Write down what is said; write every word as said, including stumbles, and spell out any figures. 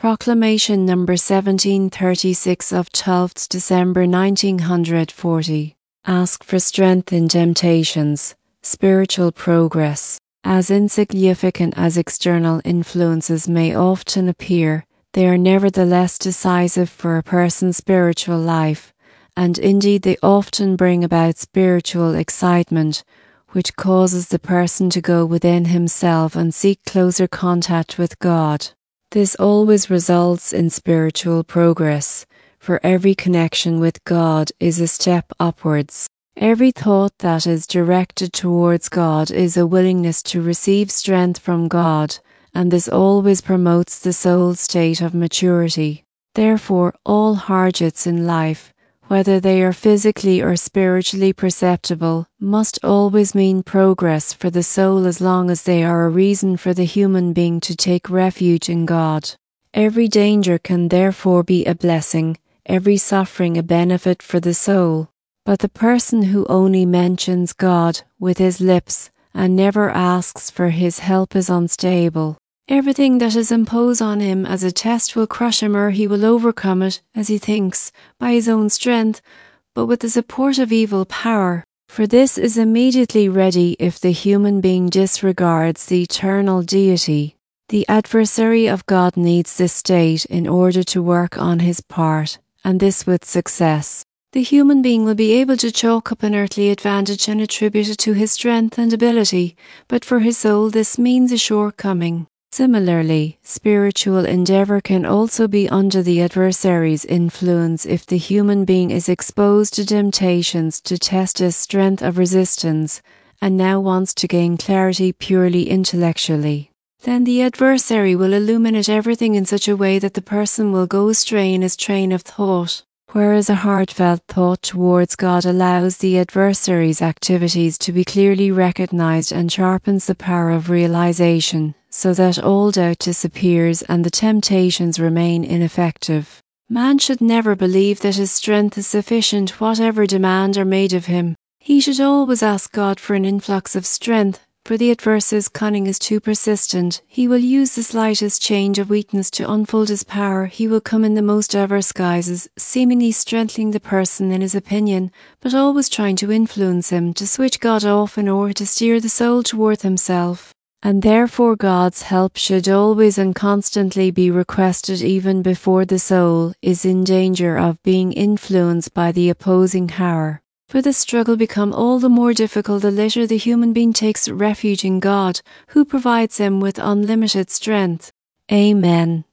Proclamation number seventeen thirty-six of twelfth December nineteen forty. Ask for strength in temptations. Spiritual progress. As insignificant as external influences may often appear, they are nevertheless decisive for a person's spiritual life, and indeed they often bring about spiritual excitement, which causes the person to go within himself and seek closer contact with God. This always results in spiritual progress, for every connection with God is a step upwards. Every thought that is directed towards God is a willingness to receive strength from God, and this always promotes the soul's state of maturity. Therefore, all hardships in life, whether they are physically or spiritually perceptible, must always mean progress for the soul as long as they are a reason for the human being to take refuge in God. Every danger can therefore be a blessing, every suffering a benefit for the soul. But the person who only mentions God with his lips and never asks for his help is unstable. Everything that is imposed on him as a test will crush him, or he will overcome it, as he thinks, by his own strength, but with the support of evil power. For this is immediately ready if the human being disregards the eternal deity. The adversary of God needs this state in order to work on his part, and this with success. The human being will be able to chalk up an earthly advantage and attribute it to his strength and ability, but for his soul this means a shortcoming. Similarly, spiritual endeavour can also be under the adversary's influence if the human being is exposed to temptations to test his strength of resistance and now wants to gain clarity purely intellectually. Then the adversary will illuminate everything in such a way that the person will go astray in his train of thought. Whereas a heartfelt thought towards God allows the adversary's activities to be clearly recognized and sharpens the power of realization, so that all doubt disappears and the temptations remain ineffective. Man should never believe that his strength is sufficient whatever demand are made of him. He should always ask God for an influx of strength, for the adversary's cunning is too persistent. He will use the slightest change of weakness to unfold his power. He will come in the most diverse guises, seemingly strengthening the person in his opinion, but always trying to influence him, to switch God off in order to steer the soul toward himself. And therefore God's help should always and constantly be requested even before the soul is in danger of being influenced by the opposing power. For the struggle become all the more difficult the later the human being takes refuge in God, who provides him with unlimited strength. Amen.